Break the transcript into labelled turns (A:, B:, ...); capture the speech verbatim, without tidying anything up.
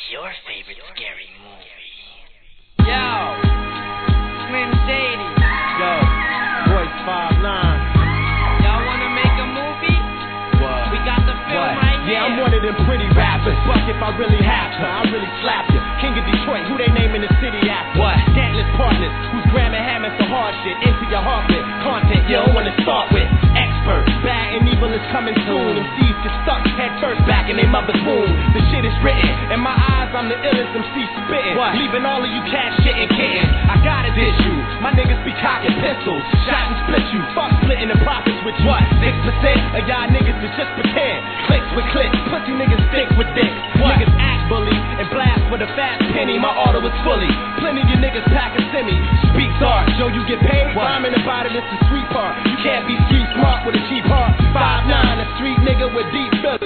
A: your favorite scary movie?
B: Yo, Slim Shady.
C: Yo, Royce five nine.
B: Y'all wanna make a movie?
C: What?
B: We got the film
C: What?
B: right here.
C: Yeah, I'm one of them pretty rappers. Fuck if I really have to, I really slap you. King of Detroit, who they name in the city after? What? Scantless partners, who's gramming hammering for hard shit into your heart with content you don't wanna start with. Expert, bad and evil is coming soon. M Cs get stuck head first back in their mother's womb. The shit is written, in my eyes I'm the illest M C spitting. What? Leaving all of you cats shitting kittens. I gotta dish you, my niggas be cocking pistols. Shot and split you, fuck splitting the profits with you. What? six percent of y'all niggas is just pretend. Clicks with clicks, pussy niggas stick with dicks. What? Niggas act bully and blast with a fast penny. My auto is fully, plenty of you niggas pack a semi. Speak art, Joe you get paid. Rhyming about it, it's the sweet part. You can't be street smart with a cheap heart. five nine, a street nigga with deep feelings.